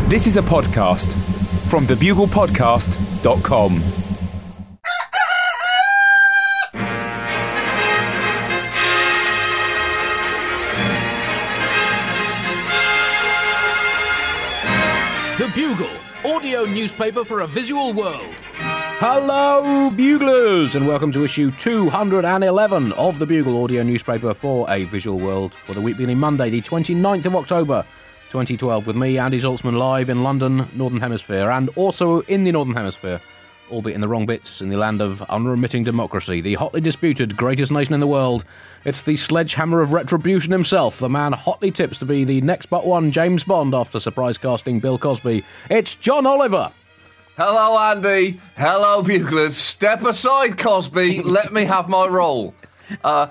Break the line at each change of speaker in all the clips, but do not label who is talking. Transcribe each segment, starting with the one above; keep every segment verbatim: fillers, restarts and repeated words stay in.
This is a podcast from the bugle podcast dot com.
The Bugle, audio newspaper for a visual world.
Hello, Buglers, and welcome to issue two hundred eleven of the Bugle audio newspaper for a visual world for the week beginning Monday, the twenty-ninth of October, twenty twelve, with me, Andy Zaltzman, live in London, Northern Hemisphere, and also in the Northern Hemisphere, albeit in the wrong bits, in the land of unremitting democracy, the hotly disputed greatest nation in the world. It's the sledgehammer of retribution himself, the man hotly tips to be the next but one James Bond after surprise casting Bill Cosby. It's John Oliver.
Hello, Andy. Hello, Buglers. Step aside, Cosby. Let me have my role. Uh,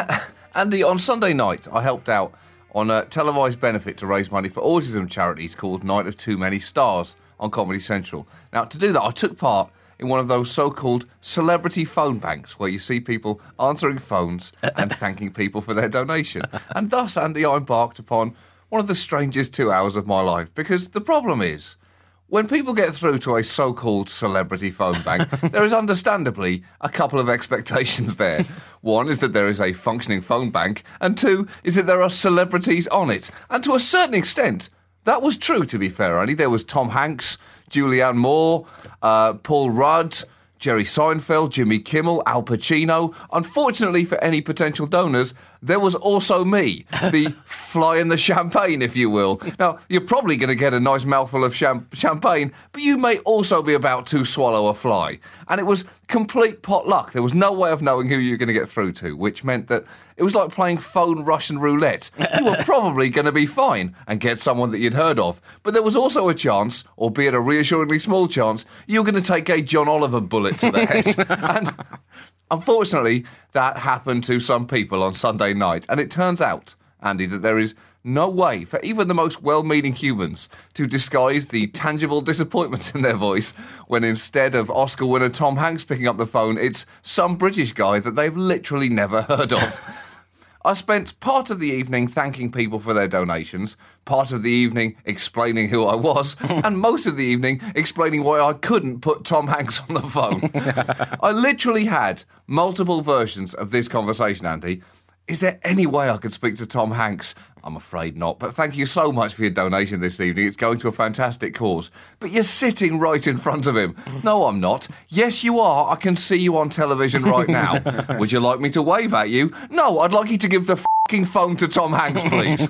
Andy, on Sunday night, I helped out on a televised benefit to raise money for autism charities called Night of Too Many Stars on Comedy Central. Now, to do that, I took part in one of those so-called celebrity phone banks where you see people answering phones and thanking people for their donation. And thus, Andy, I embarked upon one of the strangest two hours of my life, because the problem is, when people get through to a so-called celebrity phone bank, there is understandably a couple of expectations there. One is that there is a functioning phone bank, and two is that there are celebrities on it. And to a certain extent, that was true, to be fair, Andy. There was Tom Hanks, Julianne Moore, uh, Paul Rudd, Jerry Seinfeld, Jimmy Kimmel, Al Pacino. Unfortunately for any potential donors, there was also me, the fly in the champagne, if you will. Now, you're probably going to get a nice mouthful of cham- champagne, but you may also be about to swallow a fly. And it was complete pot luck. There was no way of knowing who you were going to get through to, which meant that it was like playing phone Russian roulette. You were probably going to be fine and get someone that you'd heard of. But there was also a chance, albeit a reassuringly small chance, you were going to take a John Oliver bullet to the head. And unfortunately, that happened to some people on Sunday night. And it turns out, Andy, that there is no way for even the most well-meaning humans to disguise the tangible disappointment in their voice when instead of Oscar winner Tom Hanks picking up the phone, it's some British guy that they've literally never heard of. I spent part of the evening thanking people for their donations, part of the evening explaining who I was, and most of the evening explaining why I couldn't put Tom Hanks on the phone. I literally had multiple versions of this conversation, Andy. Is there any way I could speak to Tom Hanks? I'm afraid not, but thank you so much for your donation this evening. It's going to a fantastic cause. But you're sitting right in front of him. No, I'm not. Yes, you are. I can see you on television right now. Would you like me to wave at you? No, I'd like you to give the f***ing phone to Tom Hanks, please.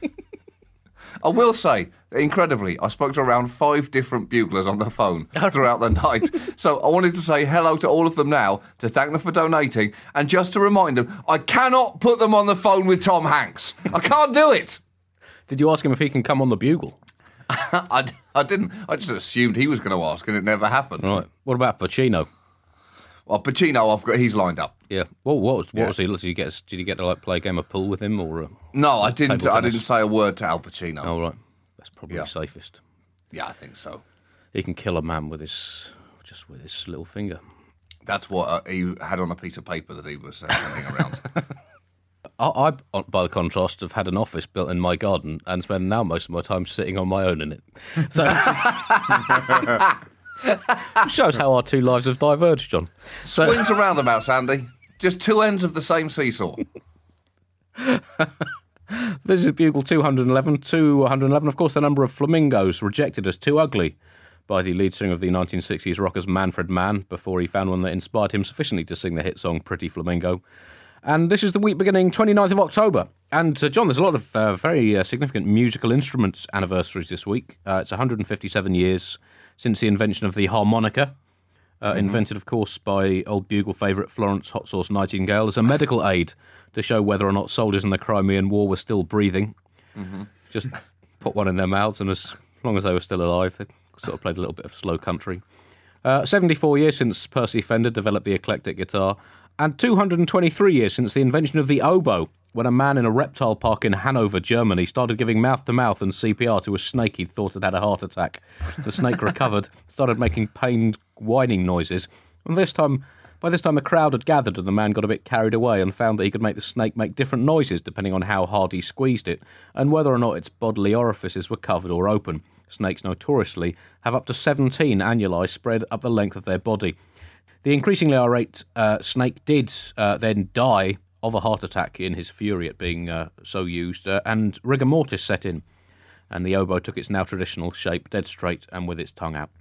I will say, incredibly, I spoke to around five different buglers on the phone throughout the night. So I wanted to say hello to all of them now, to thank them for donating, and just to remind them, I cannot put them on the phone with Tom Hanks. I can't do it.
Did you ask him if he can come on the Bugle?
I, I didn't. I just assumed he was going to ask, and it never happened.
Right. What about Pacino?
Well, Pacino, I've got. He's lined up.
Yeah. Well, what was, what
Yeah.
was he? Did you get? Did you get to like play a game of pool with him, or? Uh,
No, I didn't.
Table
I
tennis?
didn't say a word to Al Pacino.
oh, right. That's probably
Yeah.
safest.
Yeah, I think so.
He can kill a man with his just with his little finger.
That's what uh, he had on a piece of paper that he was uh, handing around.
I, I, by the contrast, have had an office built in my garden and spend now most of my time sitting on my own in it. So it shows how our two lives have diverged, John. So,
Swings and roundabouts, Andy. Just two ends of the same seesaw.
this is Bugle two hundred eleven. two hundred eleven, of course, the number of flamingos rejected as too ugly by the lead singer of the nineteen sixties rockers Manfred Mann before he found one that inspired him sufficiently to sing the hit song Pretty Flamingo. And this is the week beginning twenty-ninth of October. And, uh, John, there's a lot of uh, very uh, significant musical instruments anniversaries this week. Uh, it's one hundred fifty-seven years since the invention of the harmonica, uh, mm-hmm. invented, of course, by old Bugle favourite Florence Hot Sauce Nightingale as a medical aid to show whether or not soldiers in the Crimean War were still breathing. Mm-hmm. Just put one in their mouths, and as long as they were still alive, they sort of played a little bit of slow country. Uh, seventy-four years since Percy Fender developed the eclectic guitar, and two hundred twenty-three years since the invention of the oboe, when a man in a reptile park in Hanover, Germany, started giving mouth-to-mouth and C P R to a snake he'd thought had had a heart attack. The snake recovered, started making pained, whining noises, and this time By this time, a crowd had gathered and the man got a bit carried away and found that he could make the snake make different noises depending on how hard he squeezed it and whether or not its bodily orifices were covered or open. Snakes notoriously have up to seventeen annuli spread up the length of their body. The increasingly irate uh, snake did uh, then die of a heart attack in his fury at being uh, so used, uh, and rigor mortis set in, and the oboe took its now traditional shape, dead straight and with its tongue out.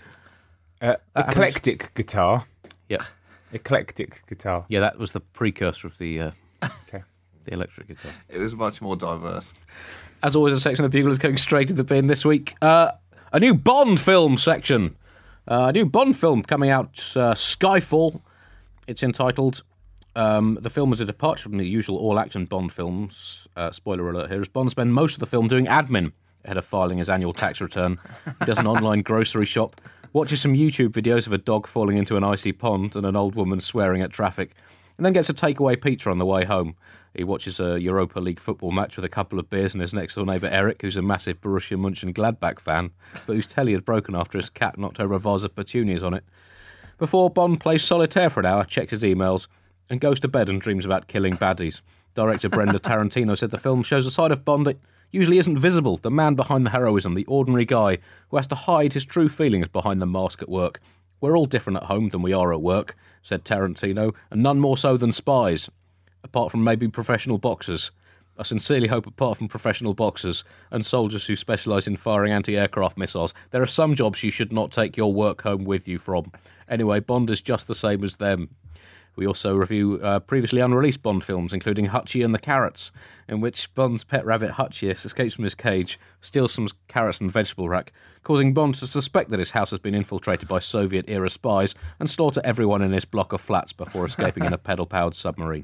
Uh, eclectic happens. Guitar.
Yeah.
Eclectic guitar.
Yeah, that was the precursor of the uh,
okay.
the electric guitar.
It was much more diverse.
As always, a section of the Bugle is going straight to the bin this week. Uh, a new Bond film section. Uh, a new Bond film coming out, uh, Skyfall. It's entitled. Um, the film is a departure from the usual all-action Bond films. Uh, spoiler alert here, as Bond spends most of the film doing admin ahead of filing his annual tax return. He does an online grocery shop, watches some YouTube videos of a dog falling into an icy pond and an old woman swearing at traffic, and then gets a takeaway pizza on the way home. He watches a Europa League football match with a couple of beers and his next-door neighbour Eric, who's a massive Borussia Mönchengladbach fan, but whose telly had broken after his cat knocked over a vase of petunias on it. Before Bond plays solitaire for an hour, checks his emails, and goes to bed and dreams about killing baddies. Director Brenda Tarantino said the film shows a side of Bond that usually isn't visible, the man behind the heroism, the ordinary guy who has to hide his true feelings behind the mask at work. We're all different at home than we are at work, said Tarantino, and none more so than spies. Apart from maybe professional boxers. I sincerely hope apart from professional boxers and soldiers who specialise in firing anti-aircraft missiles, there are some jobs you should not take your work home with you from. Anyway, Bond is just the same as them. We also review uh, previously unreleased Bond films, including Hutchie and the Carrots, in which Bond's pet rabbit Hutchie escapes from his cage, steals some carrots from a vegetable rack, causing Bond to suspect that his house has been infiltrated by Soviet-era spies and slaughter everyone in his block of flats before escaping in a pedal-powered submarine.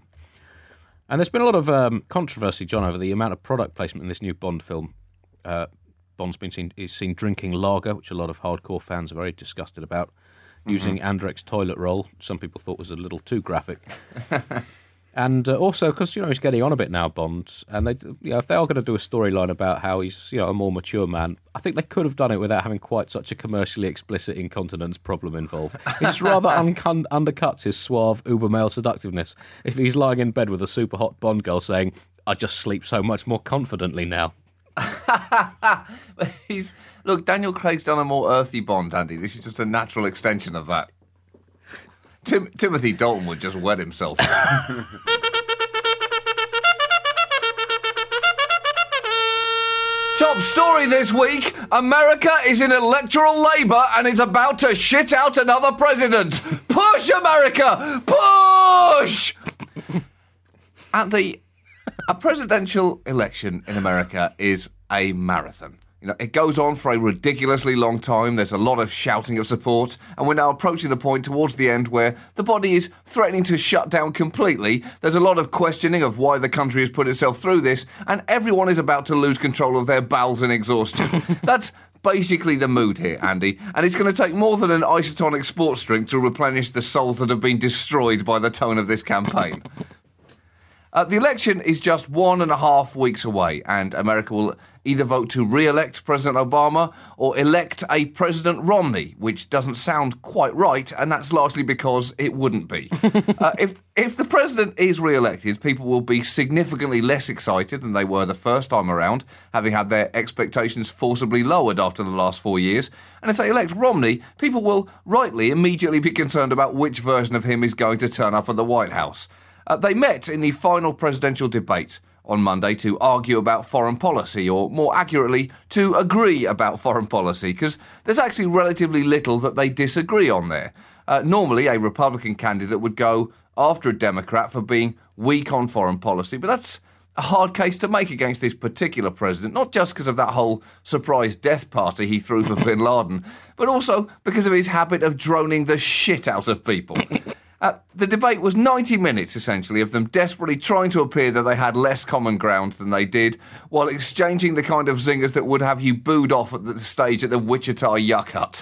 And there's been a lot of um, controversy, John, over the amount of product placement in this new Bond film. Uh, Bond's been seen, is seen drinking lager, which a lot of hardcore fans are very disgusted about. Mm-hmm. Using Andrek's toilet roll, some people thought was a little too graphic. And uh, also, because, you know, he's getting on a bit now, Bond, and they, you know, if they are going to do a storyline about how he's, you know, a more mature man, I think they could have done it without having quite such a commercially explicit incontinence problem involved. It just rather un- undercuts his suave, uber-male seductiveness if he's lying in bed with a super-hot Bond girl saying, I just sleep so much more confidently now.
He's Look, Daniel Craig's done a more earthy Bond, Andy. This is just a natural extension of that. Tim- Timothy Dalton would just wet himself. Top story this week. America is in electoral labour and is about to shit out another president. Push, America! Push! Andy, a presidential election in America is a marathon. You know, it goes on for a ridiculously long time. There's a lot of shouting of support, and we're now approaching the point towards the end where the body is threatening to shut down completely. There's a lot of questioning of why the country has put itself through this, and everyone is about to lose control of their bowels in exhaustion. That's basically the mood here, Andy, and it's going to take more than an isotonic sports drink to replenish the souls that have been destroyed by the tone of this campaign. Uh, the election is just one and a half weeks away, and America will either vote to re-elect President Obama or elect a President Romney, which doesn't sound quite right, and that's largely because it wouldn't be. uh, if if the president is re-elected, people will be significantly less excited than they were the first time around, having had their expectations forcibly lowered after the last four years. And if they elect Romney, people will rightly immediately be concerned about which version of him is going to turn up at the White House. Uh, they met in the final presidential debate on Monday to argue about foreign policy, or more accurately, to agree about foreign policy, because there's actually relatively little that they disagree on there. Uh, normally, a Republican candidate would go after a Democrat for being weak on foreign policy, but that's a hard case to make against this particular president, not just because of that whole surprise death party he threw for bin Laden, but also because of his habit of droning the shit out of people. Uh, the debate was ninety minutes, essentially, of them desperately trying to appear that they had less common ground than they did, while exchanging the kind of zingers that would have you booed off at the stage at the Wichita Yuck Hut.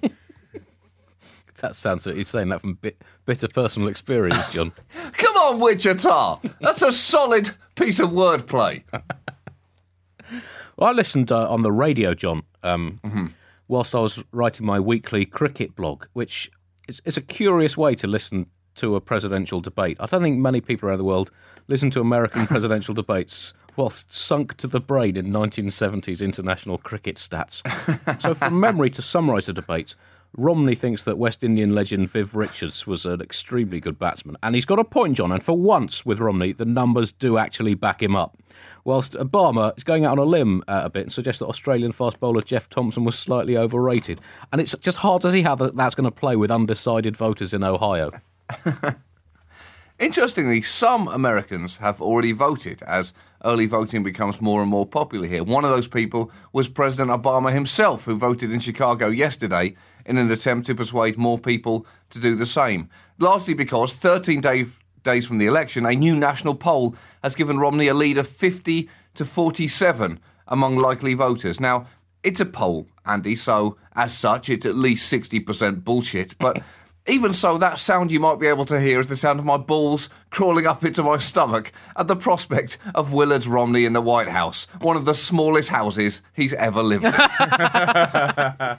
That sounds like you're saying that from bit, bitter personal experience, John.
Come on, Wichita! That's a solid piece of wordplay.
Well, I listened uh, on the radio, John, um, mm-hmm. whilst I was writing my weekly cricket blog, which is, is a curious way to listen to a presidential debate. I don't think many people around the world listen to American presidential debates whilst sunk to the brain in nineteen seventies international cricket stats. So from memory, to summarise the debate, Romney thinks that West Indian legend Viv Richards was an extremely good batsman. And he's got a point, John, and for once with Romney, the numbers do actually back him up. Whilst Obama is going out on a limb uh, a bit and suggests that Australian fast bowler Jeff Thompson was slightly overrated. And it's just hard to see how that's going to play with undecided voters in Ohio.
Interestingly, some Americans have already voted as early voting becomes more and more popular here. One of those people was President Obama himself, who voted in Chicago yesterday in an attempt to persuade more people to do the same. Largely because thirteen day, days from the election, a new national poll has given Romney a lead of fifty to forty-seven among likely voters. Now, it's a poll, Andy, so as such, it's at least sixty percent bullshit, but even so, that sound you might be able to hear is the sound of my balls crawling up into my stomach at the prospect of Willard Romney in the White House, one of the smallest houses he's ever lived in. uh,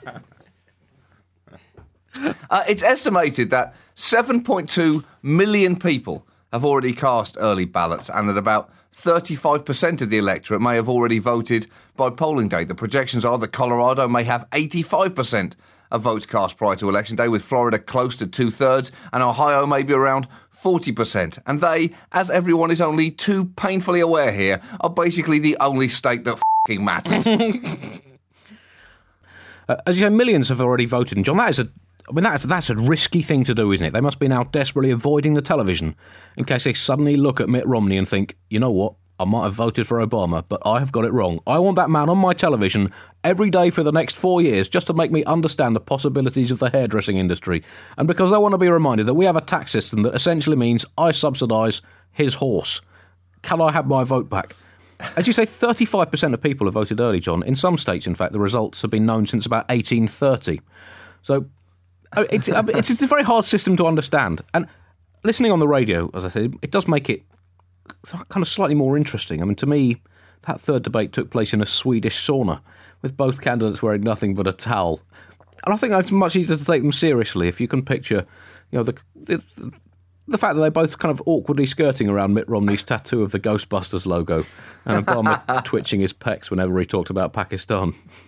it's estimated that seven point two million people have already cast early ballots and that about thirty-five percent of the electorate may have already voted by polling day. The projections are that Colorado may have eighty-five percent of votes cast prior to Election Day, with Florida close to two-thirds, and Ohio maybe around forty percent. And they, as everyone is only too painfully aware here, are basically the only state that f***ing matters.
uh, as you say, millions have already voted, and John, that is a I mean, that's, that's a risky thing to do, isn't it? They must be now desperately avoiding the television in case they suddenly look at Mitt Romney and think, you know what, I might have voted for Obama, but I have got it wrong. I want that man on my television every day for the next four years just to make me understand the possibilities of the hairdressing industry. And because I want to be reminded that we have a tax system that essentially means I subsidise his horse. Can I have my vote back? As you say, thirty-five percent of people have voted early, John. In some states, in fact, the results have been known since about eighteen thirty. So it's, it's, it's a very hard system to understand. And listening on the radio, as I said, it does make it kind of slightly more interesting. I mean, to me, that third debate took place in a Swedish sauna with both candidates wearing nothing but a towel. And I think it's much easier to take them seriously if you can picture, you know, the, the the fact that they're both kind of awkwardly skirting around Mitt Romney's tattoo of the Ghostbusters logo and Obama twitching his pecs whenever he talked about Pakistan.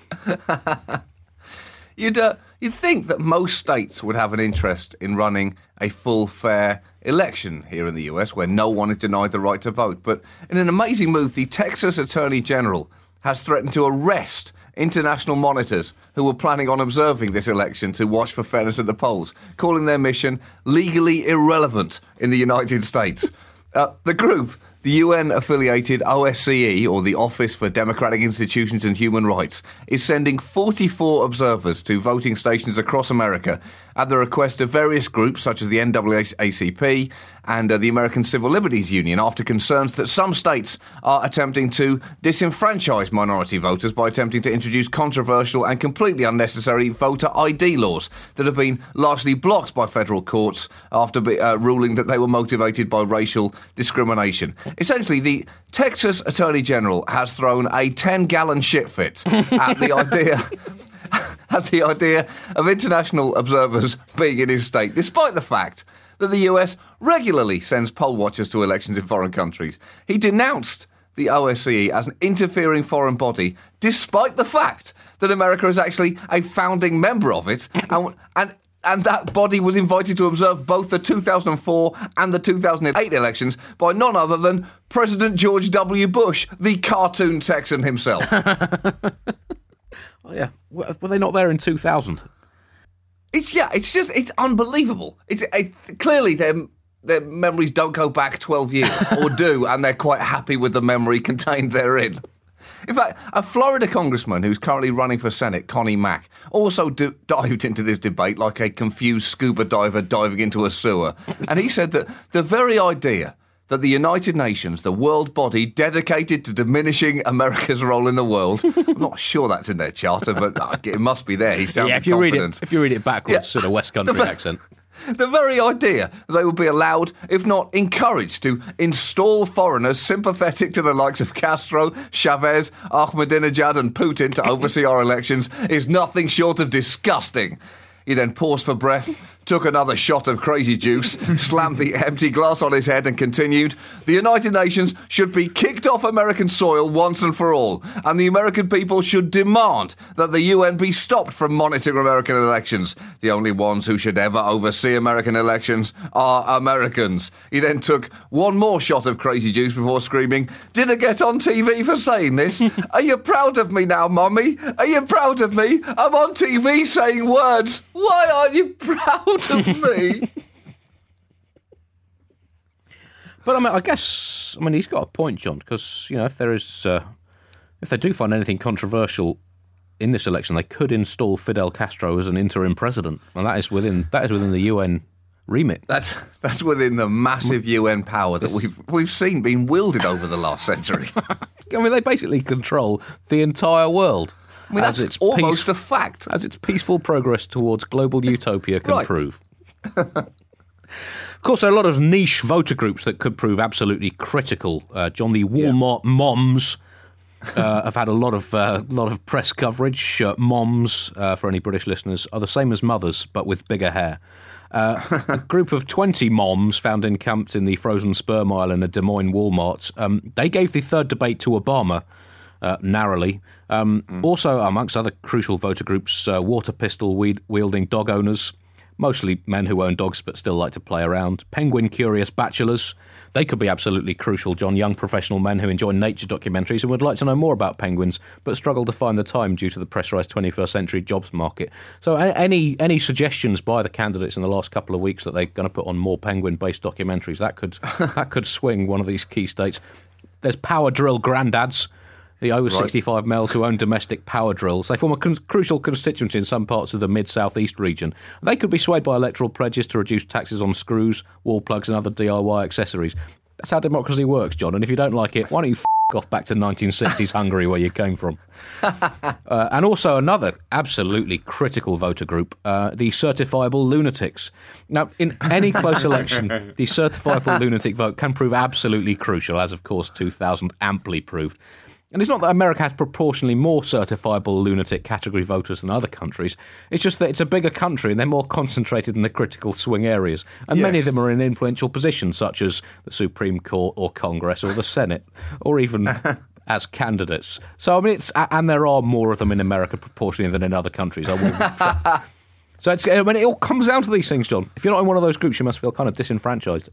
You'd uh, you'd think that most states would have an interest in running a full, fair election here in the U S where no one is denied the right to vote. But in an amazing move, the Texas Attorney General has threatened to arrest international monitors who were planning on observing this election to watch for fairness at the polls, calling their mission legally irrelevant in the United States. Uh, the group, the U N-affiliated O S C E, or the Office for Democratic Institutions and Human Rights, is sending forty-four observers to voting stations across America at the request of various groups such as the N double A C P and uh, the American Civil Liberties Union, after concerns that some states are attempting to disenfranchise minority voters by attempting to introduce controversial and completely unnecessary voter I D laws that have been largely blocked by federal courts after be, uh, ruling that they were motivated by racial discrimination. Essentially, the Texas Attorney General has thrown a ten-gallon shit fit at the idea... at the idea of international observers being in his state, despite the fact that the U S regularly sends poll watchers to elections in foreign countries. He denounced the O S C E as an interfering foreign body, despite the fact that America is actually a founding member of it, and and and that body was invited to observe both the two thousand four and the two thousand eight elections by none other than President George W. Bush, the cartoon Texan himself.
Oh, yeah. Were they not there in two thousand?
It's, yeah, it's just, it's unbelievable. It's it, clearly their, their memories don't go back twelve years, or do, and they're quite happy with the memory contained therein. In fact, a Florida congressman who's currently running for Senate, Connie Mack, also d- dived into this debate like a confused scuba diver diving into a sewer. And he said that the very idea that the United Nations, the world body dedicated to diminishing America's role in the world, I'm not sure that's in their charter, but it must be there. He sounded
yeah, if you
confident.
read it, if you read it backwards, yeah. in a West Country the, accent.
The very idea that they would be allowed, if not encouraged, to install foreigners sympathetic to the likes of Castro, Chavez, Ahmadinejad and Putin to oversee our elections is nothing short of disgusting. He then paused for breath, took another shot of crazy juice, slammed the empty glass on his head and continued, the United Nations should be kicked off American soil once and for all, and the American people should demand that the U N be stopped from monitoring American elections. The only ones who should ever oversee American elections are Americans. He then took one more shot of crazy juice before screaming, did I get on T V for saying this? Are you proud of me now, Mummy? Are you proud of me? I'm on T V saying words. Why aren't you proud of me?
But I mean, I guess, I mean, he's got a point, John, because, you know, if there is, uh, if they do find anything controversial in this election, they could install Fidel Castro as an interim president, and that is within that is within the U N remit.
That's that's within the massive U N power that we've we've seen being wielded over the last century.
I mean, they basically control the entire world.
I mean, that's it's almost
peace,
a fact.
As its peaceful progress towards global utopia can
Right.
prove. Of course, there are a lot of niche voter groups that could prove absolutely critical. Uh, John, the Walmart yeah. moms uh, have had a lot of uh, lot of press coverage. Uh, moms, uh, for any British listeners, are the same as mothers, but with bigger hair. Uh, a group of twenty moms found encamped in the frozen sperm aisle in a Des Moines Walmart. Um, they gave the third debate to Obama, uh, narrowly. Um, mm. Also, amongst other crucial voter groups, uh, water pistol weed- wielding dog owners, mostly men who own dogs but still like to play around, penguin-curious bachelors. They could be absolutely crucial, John, young professional men who enjoy nature documentaries and would like to know more about penguins but struggle to find the time due to the pressurised twenty-first century jobs market. So any any suggestions by the candidates in the last couple of weeks that they're going to put on more penguin-based documentaries, that could that could swing one of these key states. There's power drill granddads, the over sixty-five right. males who own domestic power drills. They form a con- crucial constituency in some parts of the mid-southeast region. They could be swayed by electoral pledges to reduce taxes on screws, wall plugs and other D I Y accessories. That's how democracy works, John, and if you don't like it, why don't you f*** off back to nineteen sixties Hungary where you came from? uh, and also another absolutely critical voter group, uh, the certifiable lunatics. Now, in any close election, the certifiable lunatic vote can prove absolutely crucial, as of course two thousand amply proved. And it's not that America has proportionally more certifiable lunatic category voters than other countries. It's just that it's a bigger country and they're more concentrated in the critical swing areas. And yes. many of them are in influential positions, such as the Supreme Court or Congress or the Senate, or even as candidates. So, I mean, it's, and there are more of them in America proportionally than in other countries. I will So, it's, I mean, it all comes down to these things, John. If you're not in one of those groups, you must feel kind of disenfranchised.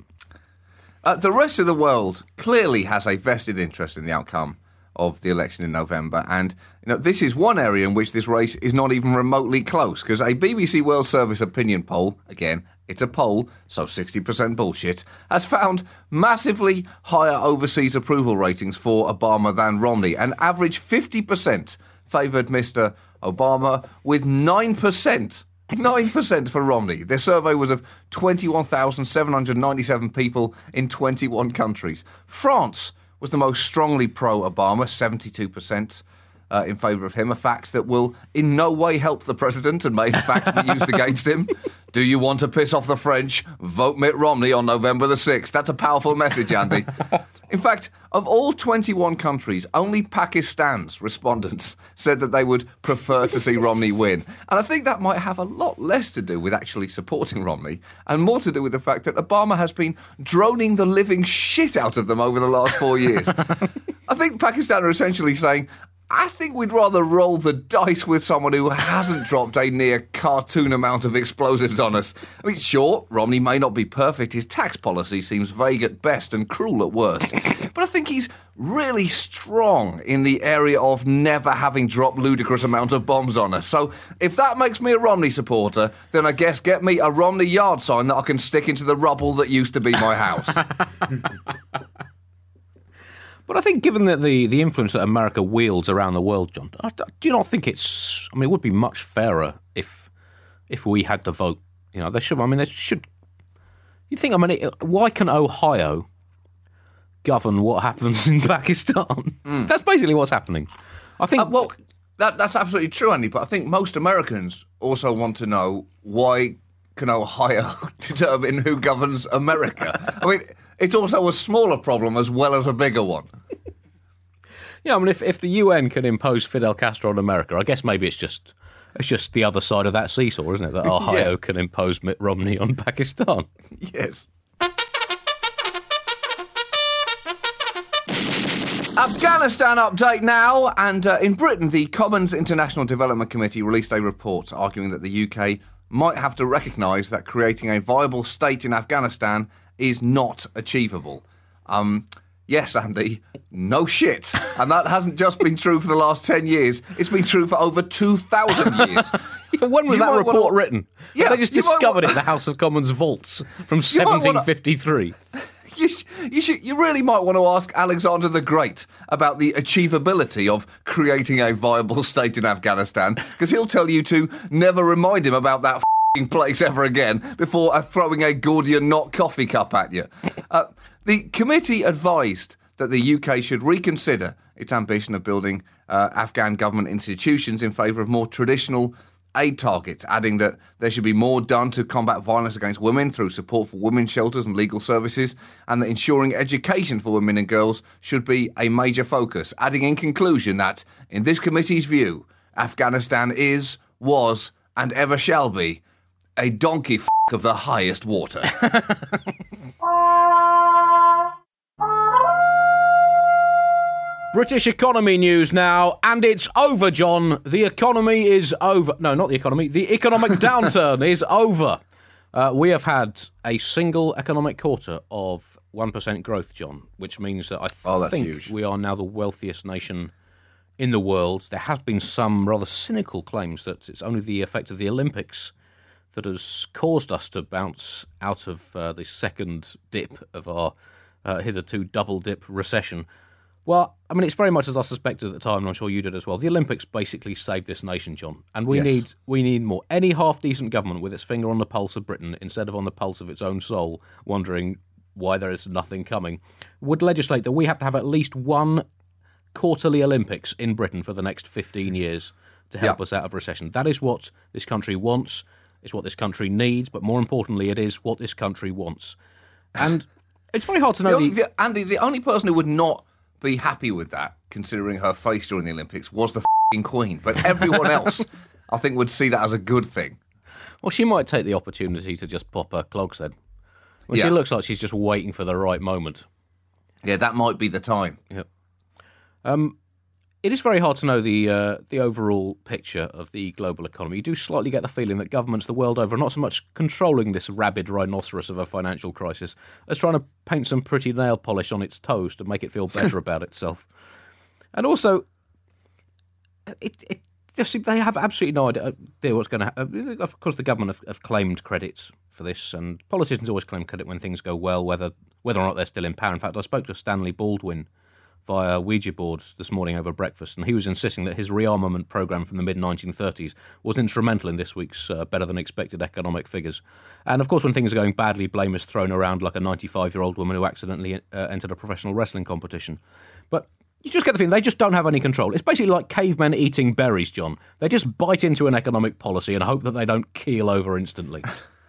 Uh, the rest of the world clearly has a vested interest in the outcome of the election in November, and you know this is one area in which this race is not even remotely close, because a B B C World Service opinion poll, again, it's a poll, so sixty percent bullshit, has found massively higher overseas approval ratings for Obama than Romney, and average fifty percent favoured Mister Obama, with nine percent nine percent for Romney. Their survey was of twenty-one thousand seven hundred ninety-seven people in twenty-one countries. France was the most strongly pro-Obama, seventy-two percent uh, in favour of him, a fact that will in no way help the president and may in fact be used against him. Do you want to piss off the French? Vote Mitt Romney on November the sixth. That's a powerful message, Andy. In fact, of all twenty-one countries, only Pakistan's respondents said that they would prefer to see Romney win. And I think that might have a lot less to do with actually supporting Romney and more to do with the fact that Obama has been droning the living shit out of them over the last four years. I think Pakistan are essentially saying, I think we'd rather roll the dice with someone who hasn't dropped a near cartoon amount of explosives on us. I mean, sure, Romney may not be perfect. His tax policy seems vague at best and cruel at worst. But I think he's really strong in the area of never having dropped ludicrous amount of bombs on us. So if that makes me a Romney supporter, then I guess get me a Romney yard sign that I can stick into the rubble that used to be my house.
But I think given that the, the influence that America wields around the world, John, do you not think it's... I mean, it would be much fairer if if we had the vote. You know, they should... I mean, they should... You think, I mean, it, why can Ohio govern what happens in Pakistan? Mm. That's basically what's happening. I think...
Uh, well, that, that's absolutely true, Andy, but I think most Americans also want to know why can Ohio determine who governs America? I mean... It's also a smaller problem as well as a bigger one.
Yeah, I mean, if, if the U N can impose Fidel Castro on America, I guess maybe it's just It's just the other side of that seesaw, isn't it? That Ohio
Yeah.
can impose Mitt Romney on Pakistan.
Yes. Afghanistan update now, and uh, in Britain, the Commons International Development Committee released a report arguing that the U K might have to recognise that creating a viable state in Afghanistan is not achievable. Um, yes, Andy, no shit. And that hasn't just been true for the last ten years, it's been true for over two thousand years.
When was
You
that
might
report
wanna-
written?
Yeah,
They just
you might
discovered
wa-
it in the House of Commons vaults from
might wanna-
seventeen fifty-three.
You, sh- you, should, you really might want to ask Alexander the Great about the achievability of creating a viable state in Afghanistan, because he'll tell you to never remind him about that f***ing place ever again before uh, throwing a Gordian knot coffee cup at you. Uh, the committee advised that the U K should reconsider its ambition of building uh, Afghan government institutions in favour of more traditional aid targets, adding that there should be more done to combat violence against women through support for women's shelters and legal services, and that ensuring education for women and girls should be a major focus, adding in conclusion that, in this committee's view, Afghanistan is, was, and ever shall be a donkey f*** of the highest water.
British economy news now, and it's over, John. The economy is over. No, not the economy. The economic downturn is over. Uh, we have had a single economic quarter of one percent growth, John, which means that I
Oh, that's
think
huge.
we are now the wealthiest nation in the world. There have been some rather cynical claims that it's only the effect of the Olympics that has caused us to bounce out of uh, the second dip of our uh, hitherto double dip recession. Well, I mean, it's very much as I suspected at the time, and I'm sure you did as well. The Olympics basically saved this nation, John, and we
Yes.
need we need more. Any half-decent government with its finger on the pulse of Britain, instead of on the pulse of its own soul, wondering why there is nothing coming, would legislate that we have to have at least one quarterly Olympics in Britain for the next fifteen years to help
Yeah.
us out of recession. That is what this country wants. It's what this country needs, but more importantly, it is what this country wants. And it's very hard to
The
know
only,
the...
the, Andy, the only person who would not be happy with that, considering her face during the Olympics, was the f***ing Queen. But everyone else, I think, would see that as a good thing.
Well, she might take the opportunity to just pop her clogs then. Well,
Yeah.
she looks like she's just waiting for the right moment.
Yeah, that might be the time.
Yep. Um, it is very hard to know the uh, the overall picture of the global economy. You do slightly get the feeling that governments the world over are not so much controlling this rabid rhinoceros of a financial crisis as trying to paint some pretty nail polish on its toes to make it feel better about itself. And also, it, it just they have absolutely no idea what's going to happen. Of course, the government have, have claimed credit for this, and politicians always claim credit when things go well, whether whether or not they're still in power. In fact, I spoke to Stanley Baldwin via Ouija boards this morning over breakfast, and he was insisting that his rearmament programme from the mid nineteen thirties was instrumental in this week's uh, better-than-expected economic figures. And, of course, when things are going badly, blame is thrown around like a ninety-five-year-old woman who accidentally uh, entered a professional wrestling competition. But you just get the feeling they just don't have any control. It's basically like cavemen eating berries, John. They just bite into an economic policy and hope that they don't keel over instantly.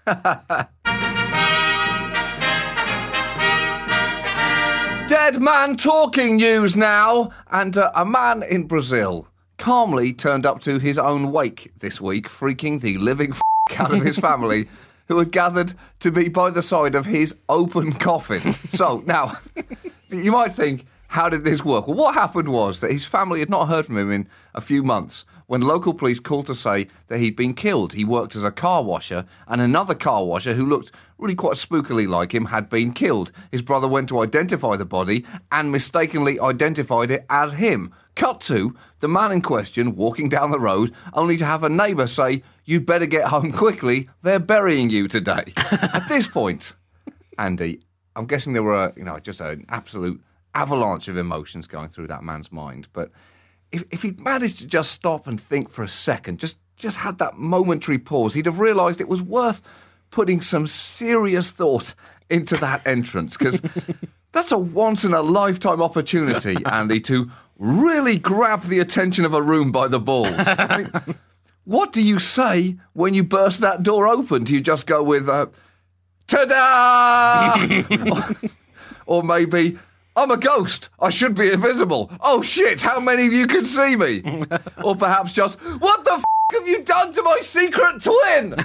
Dead man talking news now, and uh, a man in Brazil calmly turned up to his own wake this week, freaking the living f*** out of his family, who had gathered to be by the side of his open coffin. So, now, you might think, how did this work? Well, what happened was that his family had not heard from him in a few months when local police called to say that he'd been killed. He worked as a car washer, and another car washer who looked really quite spookily like him had been killed. His brother went to identify the body and mistakenly identified it as him. Cut to the man in question walking down the road, only to have a neighbour say, "You'd better get home quickly, they're burying you today." At this point, Andy, I'm guessing there were, you know, just an absolute avalanche of emotions going through that man's mind. But if, if he'd managed to just stop and think for a second, just, just had that momentary pause, he'd have realised it was worth putting some serious thought into that entrance, because that's a once-in-a-lifetime opportunity, Andy, to really grab the attention of a room by the balls. I mean, what do you say when you burst that door open? Do you just go with, uh, ta-da! or, or maybe, "I'm a ghost, I should be invisible. Oh shit, how many of you can see me?" Or perhaps just, "What the f*** have you done to my secret twin?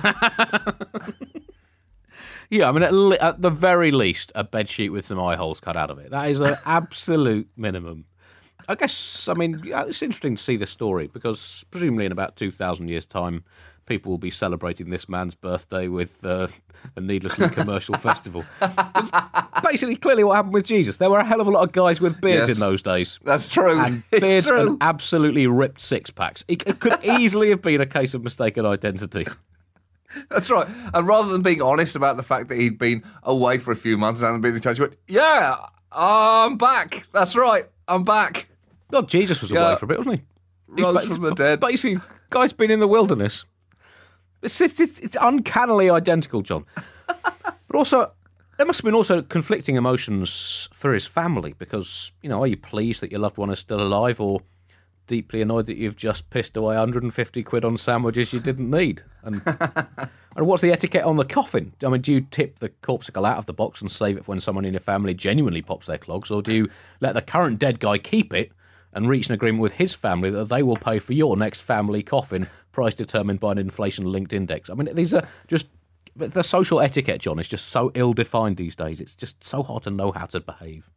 Yeah, I mean, at, le- at the very least, a bedsheet with some eye holes cut out of it. That is an absolute minimum. I guess, I mean, it's interesting to see this story because presumably in about two thousand years' time, people will be celebrating this man's birthday with uh, a needlessly commercial festival. It's basically clearly what happened with Jesus. There were a hell of a lot of guys with beards
Yes.
in those days.
That's true.
And
It's
beards
true.
and absolutely ripped six-packs. It, it could easily have been a case of mistaken identity.
That's right. And rather than being honest about the fact that he'd been away for a few months and hadn't been in touch, he went, yeah, I'm back. That's right. I'm back.
God, Jesus was
Yeah.
away for a bit, wasn't he?
Rose
ba-
from the dead.
Basically, guy's been in the wilderness. It's, it's, it's, it's uncannily identical, John. But also, there must have been also conflicting emotions for his family because, you know, are you pleased that your loved one is still alive or deeply annoyed that you've just pissed away one hundred fifty quid on sandwiches you didn't need? And, and what's the etiquette on the coffin? I mean, do you tip the corpsicle out of the box and save it for when someone in your family genuinely pops their clogs, or do you let the current dead guy keep it and reach an agreement with his family that they will pay for your next family coffin, price determined by an inflation-linked index? I mean, these are just... The social etiquette, John, is just so ill-defined these days. It's just so hard to know how to behave.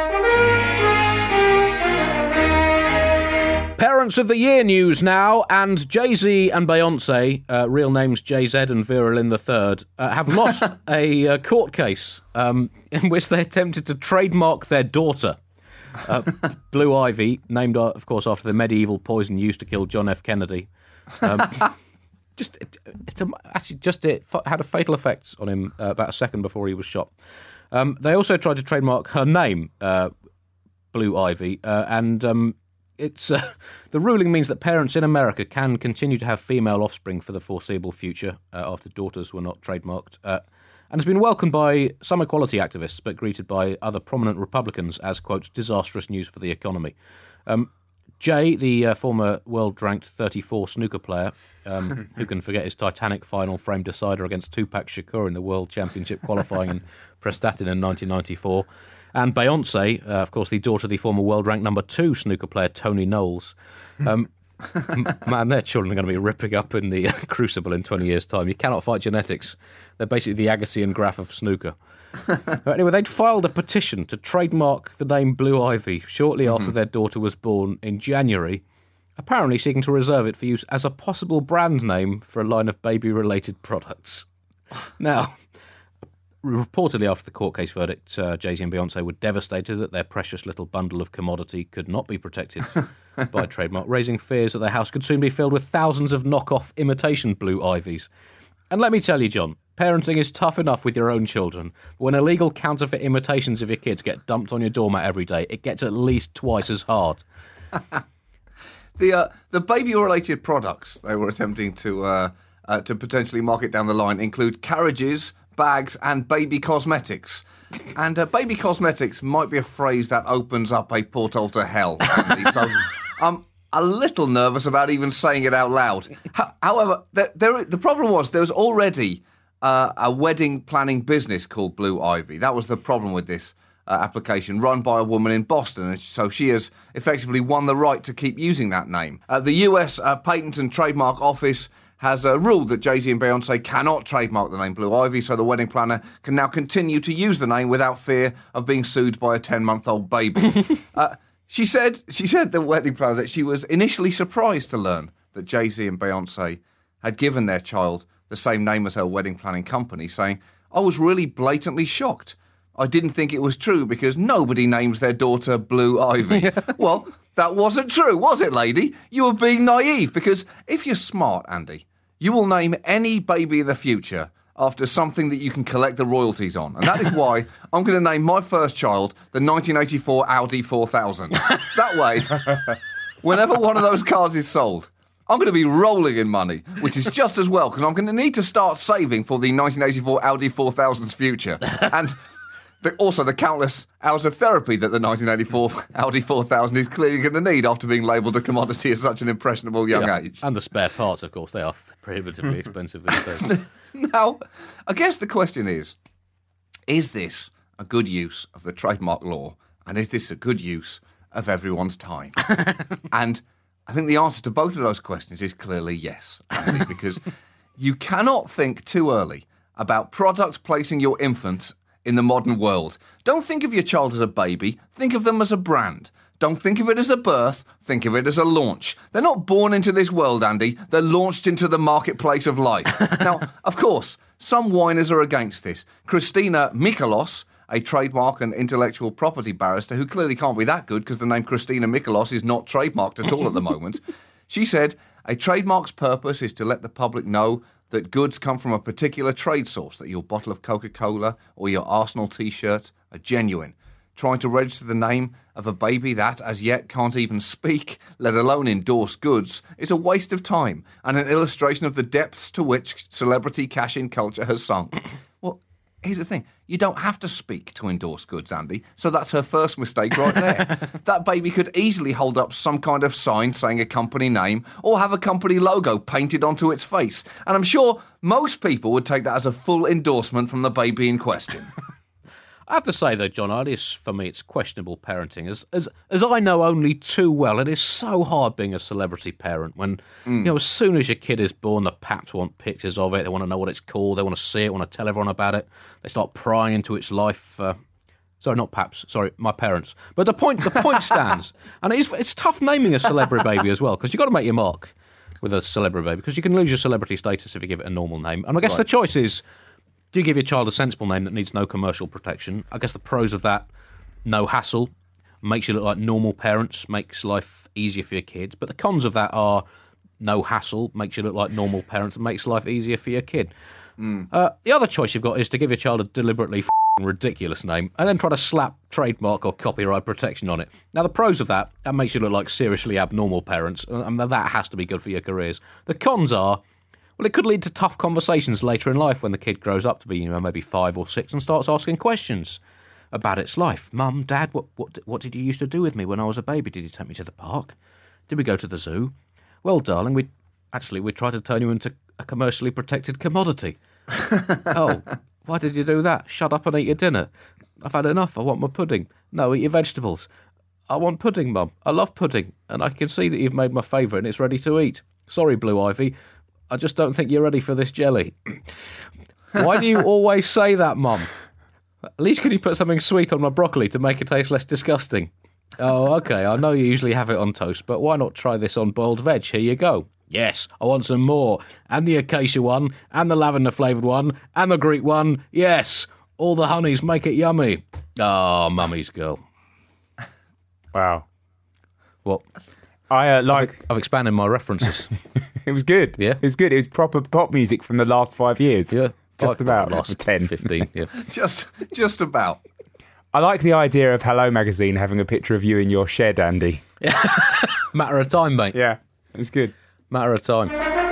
Parents of the Year news now, and Jay-Z and Beyonce, uh, real names Jay Z and Vera Lynn the third, uh, have lost a uh, court case um, in which they attempted to trademark their daughter. Uh, Blue Ivy, named, uh, of course, after the medieval poison used to kill John F. Kennedy. Um, just it, it's a, actually just it had a fatal effect on him uh, about a second before he was shot. Um, they also tried to trademark her name, uh, Blue Ivy, uh, and um, it's uh, the ruling means that parents in America can continue to have female offspring for the foreseeable future uh, after daughters were not trademarked. Uh, and has been welcomed by some equality activists, but greeted by other prominent Republicans as, quote, disastrous news for the economy. Um, Jay, the uh, former world-ranked thirty-four snooker player, um, who can forget his Titanic final frame decider against Tupac Shakur in the World Championship qualifying in Prestatyn in nineteen ninety-four, and Beyonce, uh, of course, the daughter of the former world-ranked number two snooker player Tony Knowles. Um, Man, their children are going to be ripping up in the uh, crucible in twenty years' time. You cannot fight genetics. They're basically the Agassiz graph of snooker. But anyway, they'd filed a petition to trademark the name Blue Ivy shortly after mm-hmm. their daughter was born in January, apparently seeking to reserve it for use as a possible brand name for a line of baby-related products. Now, reportedly after the court case verdict, uh, Jay-Z and Beyonce were devastated that their precious little bundle of commodity could not be protected by trademark, raising fears that their house could soon be filled with thousands of knockoff imitation Blue Ivies. And let me tell you, John, parenting is tough enough with your own children. But when illegal counterfeit imitations of your kids get dumped on your doormat every day, it gets at least twice as hard.
the uh, the baby-related products they were attempting to uh, uh, to potentially market down the line include carriages, bags, and baby cosmetics. And uh, baby cosmetics might be a phrase that opens up a portal to hell. So I'm a little nervous about even saying it out loud. H- however, there, there, the problem was there was already uh, a wedding planning business called Blue Ivy. That was the problem with this uh, application, run by a woman in Boston. And so she has effectively won the right to keep using that name. Uh, the U S uh, Patent and Trademark Office has uh, ruled that Jay-Z and Beyonce cannot trademark the name Blue Ivy, so the wedding planner can now continue to use the name without fear of being sued by a ten-month-old baby. uh, she said, she said, the wedding planner, that she was initially surprised to learn that Jay-Z and Beyonce had given their child the same name as her wedding planning company, saying, I was really blatantly shocked. I didn't think it was true because nobody names their daughter Blue Ivy. Well, that wasn't true, was it, lady? You were being naive, because if you're smart, Andy, you will name any baby in the future after something that you can collect the royalties on. And that is why I'm going to name my first child the nineteen eighty-four Audi four thousand. That way, whenever one of those cars is sold, I'm going to be rolling in money, which is just as well, because I'm going to need to start saving for the nineteen eighty-four Audi four thousand's future. And the, also the countless hours of therapy that the nineteen eighty-four Audi four thousand is clearly going to need after being labelled a commodity at such an impressionable young
yeah.
age.
And the spare parts, of course, they are prohibitively expensive these days.
Now, I guess the question is, is this a good use of the trademark law? And is this a good use of everyone's time? And I think the answer to both of those questions is clearly yes, Andy, because you cannot think too early about products placing your infant in the modern world. Don't think of your child as a baby, think of them as a brand. Don't think of it as a birth, think of it as a launch. They're not born into this world, Andy, they're launched into the marketplace of life. Now, of course, some whiners are against this. Christina Mikolos, a trademark and intellectual property barrister who clearly can't be that good because the name Christina Mikolos is not trademarked at all at the moment. She said, a trademark's purpose is to let the public know that goods come from a particular trade source, that your bottle of Coca-Cola or your Arsenal T-shirt are genuine. Trying to register the name of a baby that, as yet, can't even speak, let alone endorse goods, is a waste of time and an illustration of the depths to which celebrity cash-in culture has sunk. Well, here's the thing. You don't have to speak to endorse goods, Andy, so that's her first mistake right there. That baby could easily hold up some kind of sign saying a company name or have a company logo painted onto its face. And I'm sure most people would take that as a full endorsement from the baby in question.
I have to say, though, John, it is, for me, it's questionable parenting. As as as I know only too well, it is so hard being a celebrity parent when, mm. you know, as soon as your kid is born, the paps want pictures of it, they want to know what it's called, they want to see it, want to tell everyone about it, they start prying into its life. Uh, sorry, not paps, sorry, my parents. But the point the point stands. And it is, it's tough naming a celebrity baby as well, because you've got to make your mark with a celebrity baby, because you can lose your celebrity status if you give it a normal name. And I guess right. the choice is, do you give your child a sensible name that needs no commercial protection? I guess the pros of that, no hassle, makes you look like normal parents, makes life easier for your kids. But the cons of that are no hassle, makes you look like normal parents, and makes life easier for your kid. Mm. Uh, the other choice you've got is to give your child a deliberately f***ing ridiculous name and then try to slap trademark or copyright protection on it. Now, the pros of that, that makes you look like seriously abnormal parents, and that has to be good for your careers. The cons are, well, it could lead to tough conversations later in life when the kid grows up to be, you know, maybe five or six and starts asking questions about its life. Mum, Dad, what, what, what did you used to do with me when I was a baby? Did you take me to the park? Did we go to the zoo? Well, darling, we actually we tried to turn you into a commercially protected commodity. Oh, why did you do that? Shut up and eat your dinner. I've had enough. I want my pudding. No, eat your vegetables. I want pudding, Mum. I love pudding, and I can see that you've made my favourite and it's ready to eat. Sorry, Blue Ivy. I just don't think you're ready for this jelly. Why do you always say that, Mum? At least can you put something sweet on my broccoli to make it taste less disgusting? Oh, okay, I know you usually have it on toast, but why not try this on boiled veg? Here you go. Yes, I want some more. And the acacia one, and the lavender-flavoured one, and the Greek one. Yes, all the honeys make it yummy. Oh, mummy's girl.
Wow.
What?
I uh, like.
I've, I've expanded my references.
It was good.
Yeah,
it was good. It was proper pop music from the last five years.
Yeah,
just
five,
about
last
ten,
fifteen. Yeah,
just just about.
I like the idea of Hello Magazine having a picture of you in your shed, Andy.
Yeah, matter of time, mate.
Yeah, it's good.
Matter of time.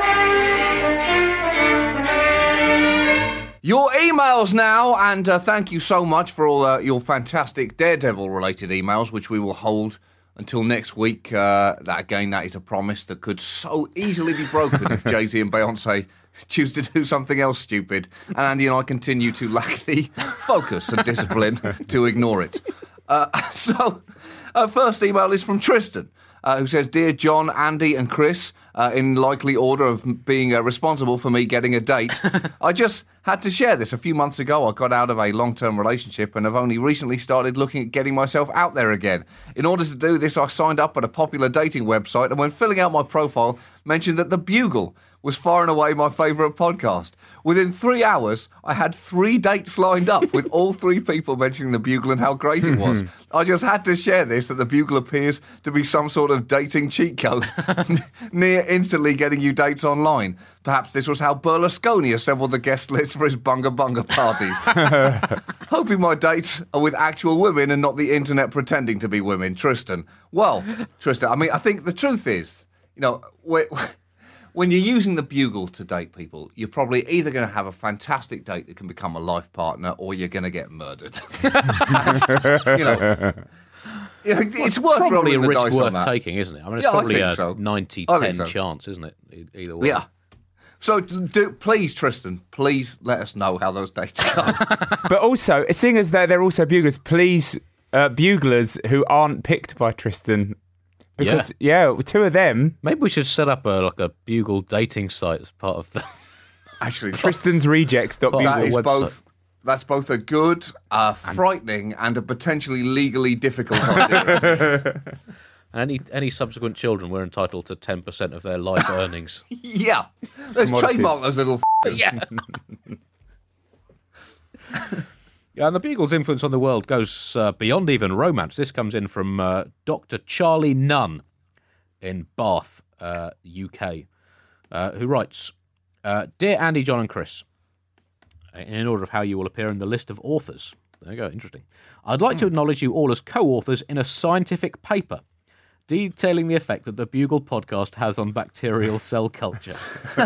Your emails now, and uh, thank you so much for all uh, your fantastic Daredevil-related emails, which we will hold until next week. Uh, that again, that is a promise that could so easily be broken if Jay-Z and Beyonce choose to do something else stupid, and Andy and I continue to lack the focus and discipline to ignore it. Uh, so, our first email is from Tristan, uh, who says, Dear John, Andy and Chris, uh, in likely order of being uh, responsible for me getting a date, I just had to share this. A few months ago, I got out of a long-term relationship and have only recently started looking at getting myself out there again. In order to do this, I signed up at a popular dating website, and when filling out my profile, mentioned that The Bugle was far and away my favourite podcast. Within three hours, I had three dates lined up with all three people mentioning The Bugle and how great it was. I just had to share this, that The Bugle appears to be some sort of dating cheat code, near instantly getting you dates online. Perhaps this was how Berlusconi assembled the guest list for his bunga bunga parties. Hoping my dates are with actual women and not the internet pretending to be women. Tristan. Well, Tristan, I mean, I think the truth is, you know, we're... when you're using The Bugle to date people, you're probably either going to have a fantastic date that can become a life partner, or you're going to get murdered. And, you know, you know, it's
well,
worth
probably a
the
risk
dice
worth
on that.
taking, isn't it? I mean, it's
Yeah,
probably
I think
a
so.
ninety
I
ten
think so.
chance, isn't it? E- Either way.
Yeah. So, do, please, Tristan, please let us know how those dates go.
But also, seeing as they're, they're also buglers, please, uh, buglers who aren't picked by Tristan, Because, yeah, two of them,
Maybe we should set up a like a Bugle dating site as part of the.
Actually,
Tristan's Rejects.
That
that is
website.
both. That's both a good, uh, frightening, and a potentially legally difficult idea.
And any any subsequent children were entitled to ten percent of their life earnings.
Yeah, let's
Commodities.
trademark those little. F***ers.
Yeah. Yeah, and the Bugle's influence on the world goes uh, beyond even romance. This comes in from uh, Doctor Charlie Nunn in Bath, uh, U K, uh, who writes, uh, Dear Andy, John and Chris, in order of how you will appear in the list of authors. There you go, interesting. I'd like to acknowledge you all as co-authors in a scientific paper detailing the effect that the Bugle podcast has on bacterial cell culture.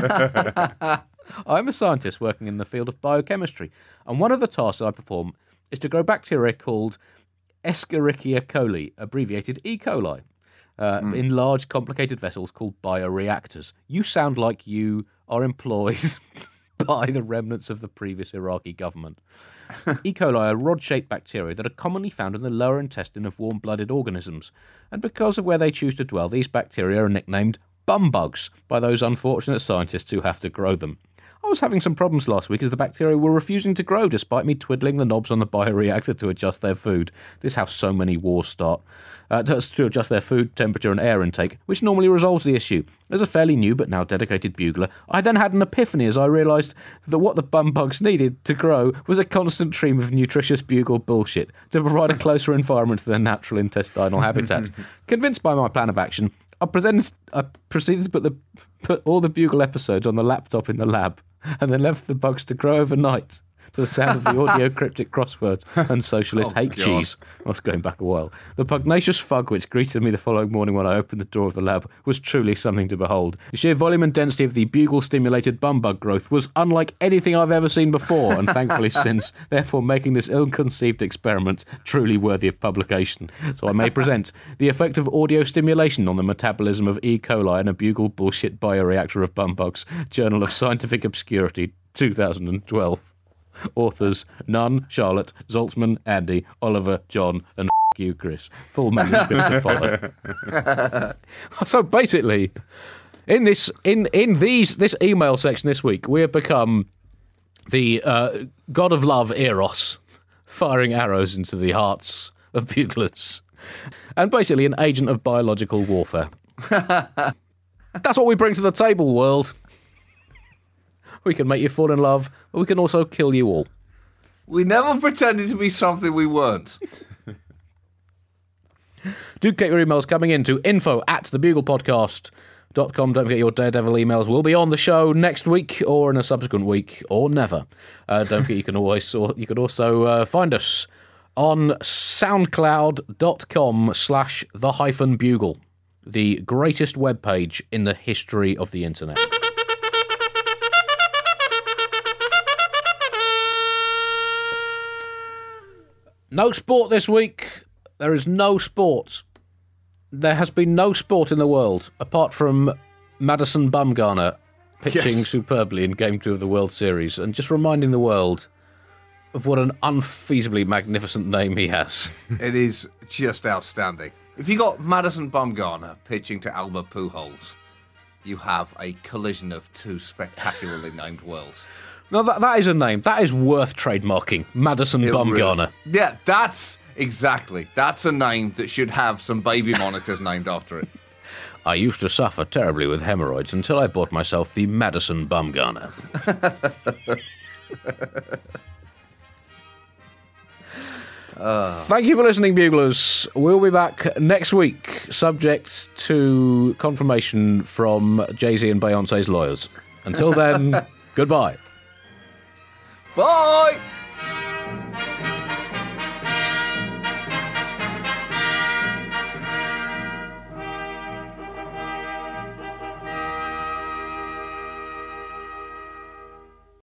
I'm a scientist working in the field of biochemistry, and one of the tasks I perform is to grow bacteria called Escherichia coli, abbreviated E. coli, uh, mm. in large, complicated vessels called bioreactors. You sound like you are employed by the remnants of the previous Iraqi government. E. coli are rod-shaped bacteria that are commonly found in the lower intestine of warm-blooded organisms, and because of where they choose to dwell, these bacteria are nicknamed bum bugs by those unfortunate scientists who have to grow them. I was having some problems last week as the bacteria were refusing to grow despite me twiddling the knobs on the bioreactor to adjust their food. This is how so many wars start. Uh, that's to adjust their food, temperature and air intake, which normally resolves the issue. As a fairly new but now dedicated bugler, I then had an epiphany as I realised that what the bum bugs needed to grow was a constant stream of nutritious bugle bullshit to provide a closer environment to their natural intestinal habitats. Convinced by my plan of action, I, pretend, I proceeded to put, the, put all the Bugle episodes on the laptop in the lab and then left the bugs to grow overnight to the sound of the audio cryptic crosswords and socialist
Oh,
hate
God.
cheese. I was going back a while. The pugnacious fug which greeted me the following morning when I opened the door of the lab was truly something to behold. The sheer volume and density of the bugle-stimulated bum bug growth was unlike anything I've ever seen before, and thankfully since, therefore making this ill-conceived experiment truly worthy of publication. So I may present the effect of audio stimulation on the metabolism of E. coli in a bugle bullshit bioreactor of bum bugs, Journal of Scientific Obscurity, two thousand twelve. Authors Nunn, Charlotte, Zaltzman, Andy, Oliver, John, and f*** you, Chris. Full manuscript to follow. So basically, in this in in these this email section this week, we have become the uh, god of love, Eros, firing arrows into the hearts of buglers, and basically an agent of biological warfare. That's what we bring to the table, world. We can make you fall in love, but we can also kill you all.
We never pretended to be something we weren't.
Do get your emails coming in to info at thebuglepodcast dot com. Don't forget your Daredevil emails will be on the show next week or in a subsequent week or never. Uh, don't forget you can always or you can also uh, find us on soundcloud.com slash the hyphen bugle, the greatest webpage in the history of the internet. No sport this week. There is no sport. There has been no sport in the world apart from Madison Bumgarner pitching
Yes.
superbly in Game two of the World Series and just reminding the world of what an unfeasibly magnificent name he has.
It is just outstanding. If you got Madison Bumgarner pitching to Albert Pujols, you have a collision of two spectacularly named worlds.
No, that, that is a name. That is worth trademarking. Madison
It
Bumgarner.
really- yeah, that's exactly. That's a name that should have some baby monitors named after it.
I used to suffer terribly with hemorrhoids until I bought myself the Madison Bumgarner. uh. Thank you for listening, Buglers. We'll be back next week, subject to confirmation from Jay-Z and Beyonce's lawyers. Until then, goodbye.
Bye!